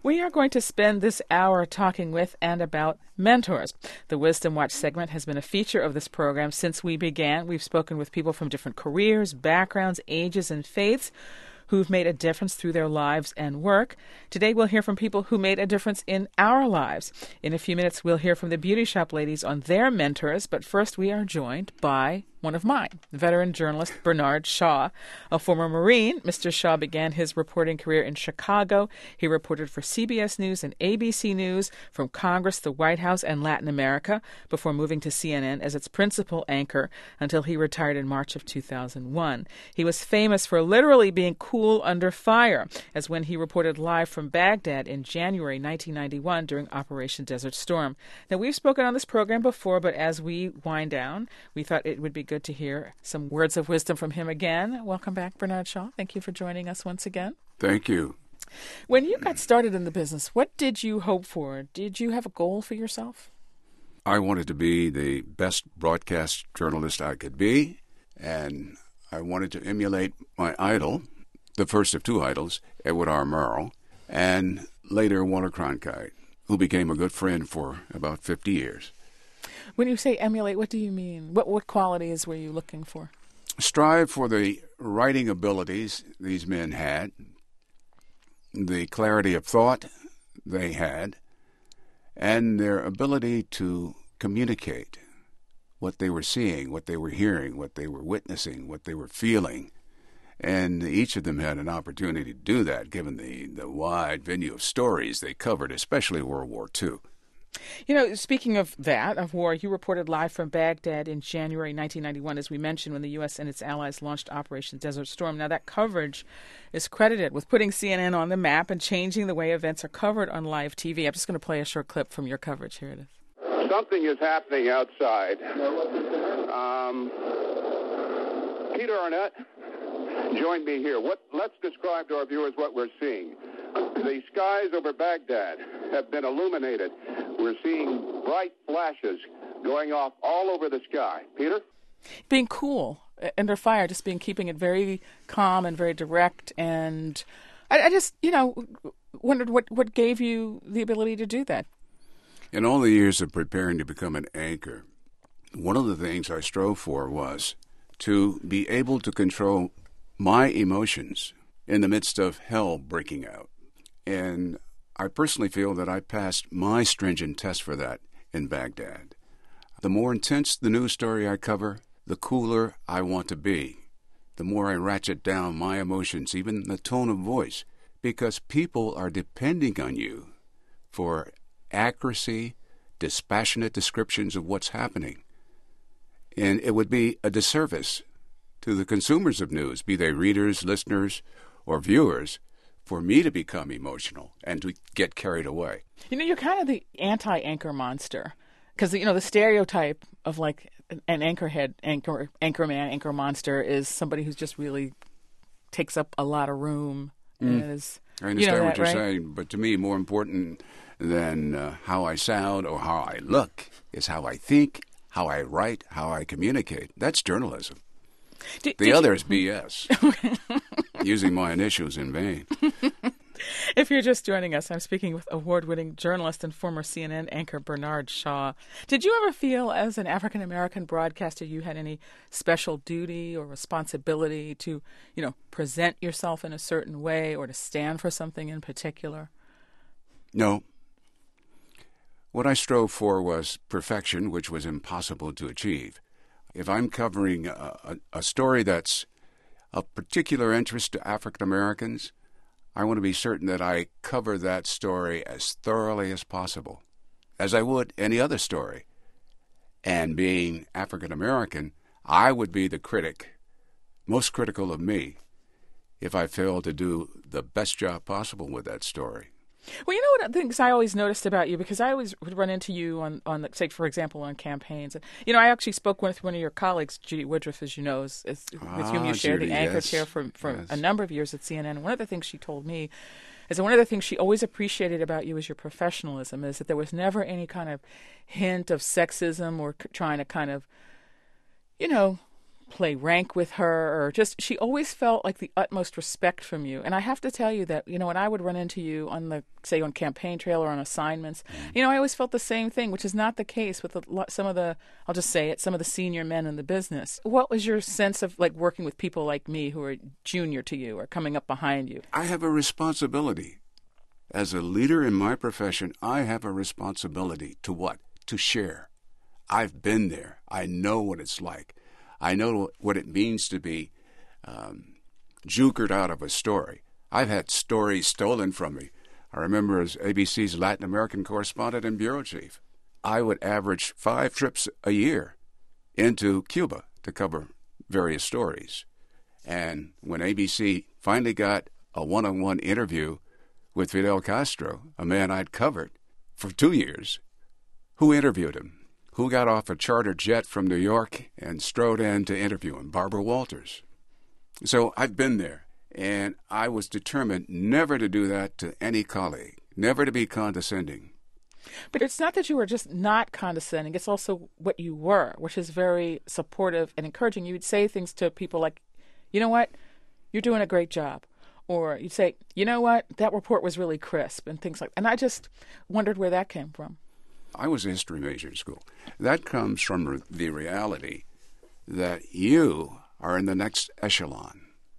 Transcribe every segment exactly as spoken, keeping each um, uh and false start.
We are going to spend this hour talking with and about mentors. The Wisdom Watch segment has been a feature of this program since we began. We've spoken with people from different careers, backgrounds, ages, and faiths who've made a difference through their lives and work. Today we'll hear from people who made a difference in our lives. In a few minutes we'll hear from the Beauty Shop ladies on their mentors, but first we are joined by one of mine, veteran journalist Bernard Shaw. A former Marine, Mister Shaw began his reporting career in Chicago. He reported for C B S News and A B C News, from Congress, the White House, and Latin America, before moving to C N N as its principal anchor until he retired in March of two thousand one. He was famous for literally being cool under fire, as when he reported live from Baghdad in January nineteen ninety-one during Operation Desert Storm. Now, we've spoken on this program before, but as we wind down, we thought it would be good to hear some words of wisdom from him again. Welcome back, Bernard Shaw. Thank you for joining us once again. Thank you. When you got started in the business, what did you hope for? Did you have a goal for yourself? I wanted to be the best broadcast journalist I could be, and I wanted to emulate my idol, the first of two idols, Edward R. Murrow, and later Walter Cronkite, who became a good friend for about fifty years. When you say emulate, what do you mean? What what qualities were you looking for? Strive for the writing abilities these men had, the clarity of thought they had, and their ability to communicate what they were seeing, what they were hearing, what they were witnessing, what they were feeling. And each of them had an opportunity to do that, given the, the wide venue of stories they covered, especially World War Two. You know, speaking of that, of war, you reported live from Baghdad in January nineteen ninety-one, as we mentioned, when the U S and its allies launched Operation Desert Storm. Now, that coverage is credited with putting C N N on the map and changing the way events are covered on live T V. I'm just going to play a short clip from your coverage. Here it is. Something is happening outside. Um, Peter Arnett, join me here. What? Let's describe to our viewers what we're seeing. The skies over Baghdad have been illuminated. We're seeing bright flashes going off all over the sky. Peter? Being cool under fire, just being keeping it very calm and very direct. And I, I just, you know, wondered what, what gave you the ability to do that. In all the years of preparing to become an anchor, one of the things I strove for was to be able to control my emotions in the midst of hell breaking out. And I personally feel that I passed my stringent test for that in Baghdad. The more intense the news story I cover, the cooler I want to be. The more I ratchet down my emotions, even the tone of voice, because people are depending on you for accuracy, dispassionate descriptions of what's happening. And it would be a disservice to the consumers of news, be they readers, listeners, or viewers, for me to become emotional and to get carried away. You know, you're kind of the anti-anchor monster, because, you know, the stereotype of like an anchorhead, anchor, anchor man, anchor monster is somebody who's just really takes up a lot of room. Mm. And is, I understand you know what that, you're right? saying, but to me, more important than uh, how I sound or how I look is how I think, how I write, how I communicate. That's journalism. Did, the did other you... is B S. Using my initials in vain. If you're just joining us, I'm speaking with award-winning journalist and former C N N anchor Bernard Shaw. Did you ever feel, as an African-American broadcaster, you had any special duty or responsibility to, you know, present yourself in a certain way or to stand for something in particular? No. What I strove for was perfection, which was impossible to achieve. If I'm covering a, a, a story that's of particular interest to African Americans, I want to be certain that I cover that story as thoroughly as possible, as I would any other story. And being African American, I would be the critic, most critical of me, if I failed to do the best job possible with that story. Well, you know what things I always noticed about you, because I always would run into you on, on say, for example, on campaigns. You know, I actually spoke with one of your colleagues, Judy Woodruff, as you know, is, is, ah, with whom you shared Judy, the anchor yes. chair for, for yes. a number of years at C N N. And one of the things she told me is that one of the things she always appreciated about you is your professionalism, is that there was never any kind of hint of sexism or c- trying to kind of, you know, play rank with her, or just, she always felt like the utmost respect from you. And I have to tell you that, you know, when I would run into you on the, say, on campaign trail or on assignments, you know, I always felt the same thing, which is not the case with a lot, some of the, I'll just say it, some of the senior men in the business. What was your sense of like working with people like me who are junior to you or coming up behind you? I have a responsibility. As a leader in my profession, I have a responsibility to what? To share. I've been there. I know what it's like. I know what it means to be um, jukered out of a story. I've had stories stolen from me. I remember as A B C's Latin American correspondent and bureau chief, I would average five trips a year into Cuba to cover various stories. And when A B C finally got a one-on-one interview with Fidel Castro, a man I'd covered for two years, who interviewed him? Who got off a charter jet from New York and strode in to interview him? Barbara Walters. So I've been there, and I was determined never to do that to any colleague, never to be condescending. But it's not that you were just not condescending. It's also what you were, which is very supportive and encouraging. You would say things to people like, you know what, you're doing a great job. Or you'd say, you know what, that report was really crisp, and things like that. And I just wondered where that came from. I was a history major in school. That comes from the reality that you are in the next echelon.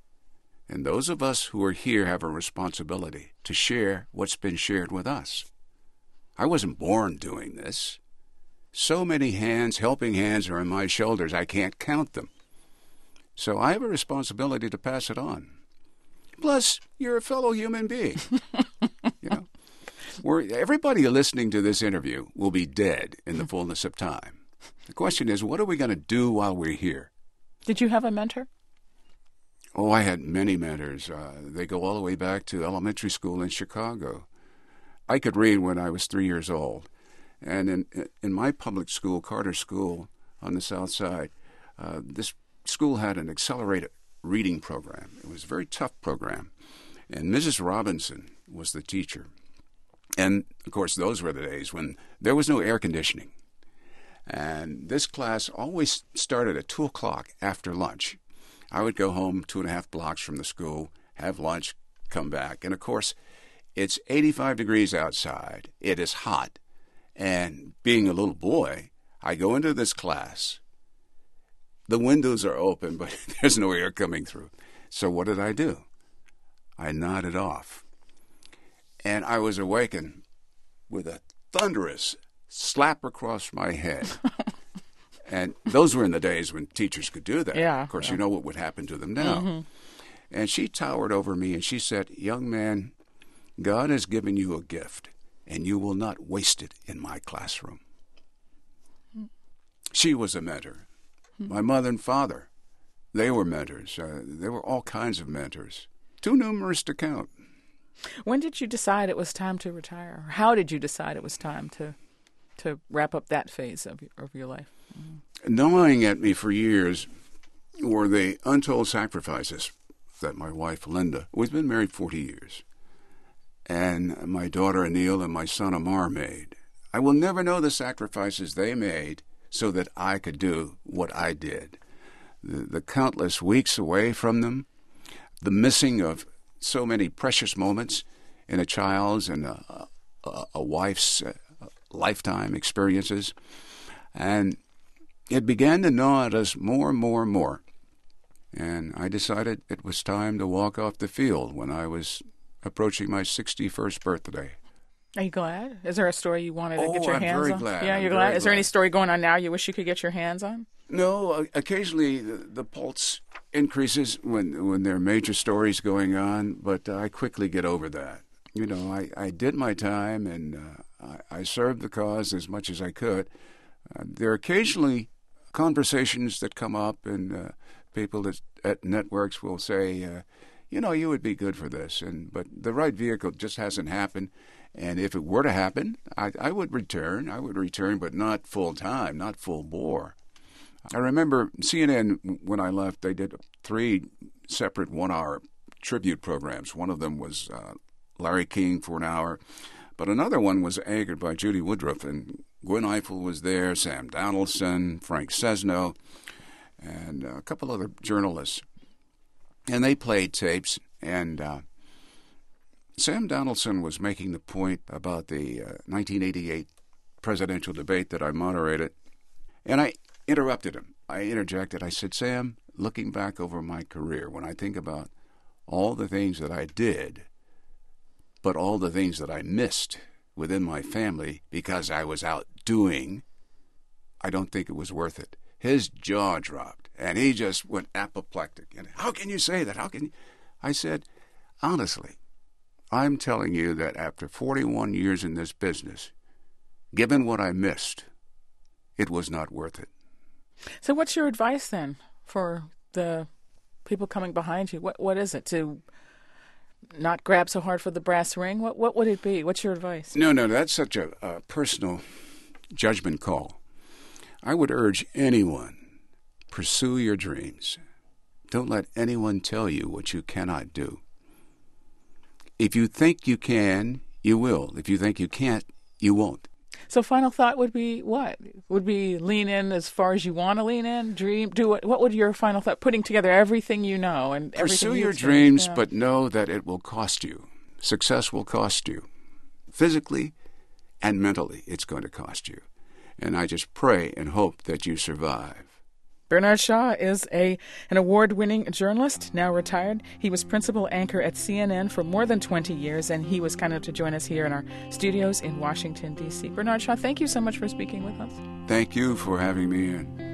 And those of us who are here have a responsibility to share what's been shared with us. I wasn't born doing this. So many hands, helping hands, are on my shoulders, I can't count them. So I have a responsibility to pass it on. Plus, you're a fellow human being. You know? We're, everybody listening to this interview will be dead in the fullness of time. The question is, what are we going to do while we're here? Did you have a mentor? Oh, I had many mentors. Uh, they go all the way back to elementary school in Chicago. I could read when I was three years old. And in, in my public school, Carter School on the South Side, uh, this school had an accelerated reading program. It was a very tough program. And Missus Robinson was the teacher. And, of course, those were the days when there was no air conditioning. And this class always started at two o'clock after lunch. I would go home two and a half blocks from the school, have lunch, come back. And, of course, it's eighty-five degrees outside. It is hot. And being a little boy, I go into this class. The windows are open, but there's no air coming through. So what did I do? I nodded off. And I was awakened with a thunderous slap across my head. And those were in the days when teachers could do that. Yeah, of course, yeah. You know what would happen to them now. Mm-hmm. And she towered over me and she said, "Young man, God has given you a gift, and you will not waste it in my classroom." Mm-hmm. She was a mentor. Mm-hmm. My mother and father, they were mentors. Uh, there were all kinds of mentors, too numerous to count. When did you decide it was time to retire? How did you decide it was time to to wrap up that phase of your, of your life? Mm-hmm. Gnawing at me for years were the untold sacrifices that my wife, Linda, we've been married forty years, and my daughter, Anil, and my son, Amar, made. I will never know the sacrifices they made so that I could do what I did. The, the countless weeks away from them, the missing of so many precious moments in a child's and a, a, a wife's uh, lifetime experiences. And it began to gnaw at us more and more and more. And I decided it was time to walk off the field when I was approaching my sixty-first birthday. Are you glad? Is there a story you wanted to oh, get your I'm hands very on? Glad. Yeah, I'm you're very glad? Is there glad. any story going on now you wish you could get your hands on? No, occasionally the, the pulse increases when when there are major stories going on, but I quickly get over that. You know, I, I did my time, and uh, I, I served the cause as much as I could. Uh, there are occasionally conversations that come up, and uh, people at, at networks will say, uh, you know, you would be good for this, and but the right vehicle just hasn't happened. And if it were to happen, I, I would return. I would return, but not full time, not full bore. I remember C N N, when I left, they did three separate one-hour tribute programs. One of them was uh, Larry King for an hour, but another one was anchored by Judy Woodruff, and Gwen Ifill was there, Sam Donaldson, Frank Cesno, and a couple other journalists. And they played tapes, and uh, Sam Donaldson was making the point about the uh, nineteen eighty-eight presidential debate that I moderated, and I interrupted him. I interjected. I said, Sam, looking back over my career, when I think about all the things that I did, but all the things that I missed within my family because I was out doing, I don't think it was worth it. His jaw dropped, and he just went apoplectic. And how can you say that? How can you? I said, honestly, I'm telling you that after forty-one years in this business, given what I missed, it was not worth it. So what's your advice then for the people coming behind you? What What is it? To not grab so hard for the brass ring? What What would it be? What's your advice? No, no, that's such a, a personal judgment call. I would urge anyone, pursue your dreams. Don't let anyone tell you what you cannot do. If you think you can, you will. If you think you can't, you won't. So final thought would be what? Would be lean in as far as you want to lean in? Dream? Do what? What would your final thought? Putting together everything you know and everything Pursue you your dreams, yeah. But know that it will cost you. Success will cost you. Physically and mentally, it's going to cost you. And I just pray and hope that you survive. Bernard Shaw is a an award-winning journalist, now retired. He was principal anchor at C N N for more than twenty years, and he was kind enough to join us here in our studios in Washington, D C. Bernard Shaw, thank you so much for speaking with us. Thank you for having me in.